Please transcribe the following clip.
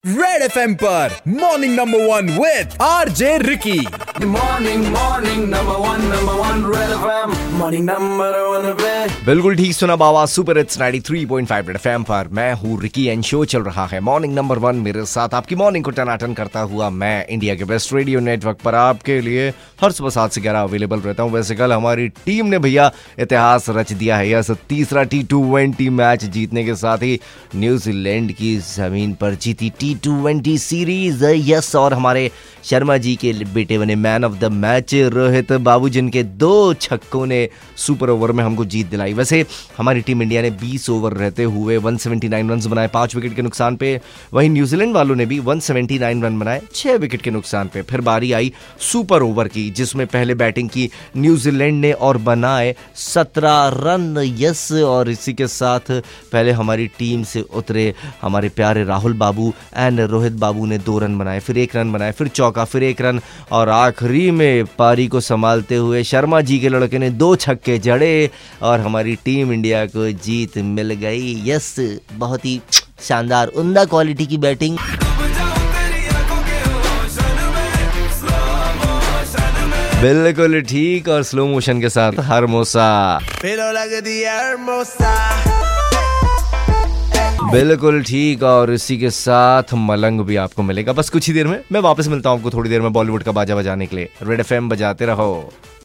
Red FM पर morning number 1 with RJ Ricky. Morning number 1 red FM morning number 1 पे बिल्कुल ठीक सुना बाबा, सुपर हिट्स 93.5 रेड एफएम पर मैं हूँ रिकी एंड शो चल रहा है मॉर्निंग नंबर 1। मेरे साथ आपकी मॉर्निंग को टनाटन करता हुआ मैं इंडिया के बेस्ट रेडियो नेटवर्क पर आपके लिए हर सुबह 7 से 11 अवेलेबल रहता हूँ। वैसे कल हमारी टीम ने भैया इतिहास रच दिया है। यस, तीसरा T20 मैच जीतने के साथ ही न्यूजीलैंड की जमीन पर जीती T20 सीरीज। यस, और हमारे शर्मा जी के बेटे बने man of the match Rohit बाबू, जिनके 2 छक्कों ने सुपर ओवर में हमको जीत दिलाई। वैसे हमारी टीम इंडिया ने 20 ओवर रहते हुए 179 रन बनाए 5 विकेट के नुकसान पे। वहीं न्यूजीलैंड वालों ने भी 179 रन बनाए 6 विकेट के नुकसान पे। फिर बारी आई सुपर ओवर की, जिसमें पहले बैटिंग की न्यूजीलैंड ने और बनाए 17 रन। यस, और इसी के साथ पहले हमारी टीम से उतरे हमारे प्यारे राहुल बाबू एंड रोहित बाबू ने 2 रन बनाए, फिर 1 रन बनाए, फिर चौका, फिर 1 रन, और आखिरी में पारी को संभालते हुए शर्मा जी के लड़के ने 2 छक्के जड़े और हमारी टीम इंडिया को जीत मिल गई। यस, बहुत ही शानदार उम्दा क्वालिटी की बैटिंग। बिल्कुल ठीक, और स्लो मोशन के साथ हरमोसा। बिल्कुल ठीक, और इसी के साथ मलंग भी आपको मिलेगा बस कुछ ही देर में। मैं वापस मिलता हूँ आपको थोड़ी देर में बॉलीवुड का बाजा बजाने के लिए। रेड एफएम बजाते रहो।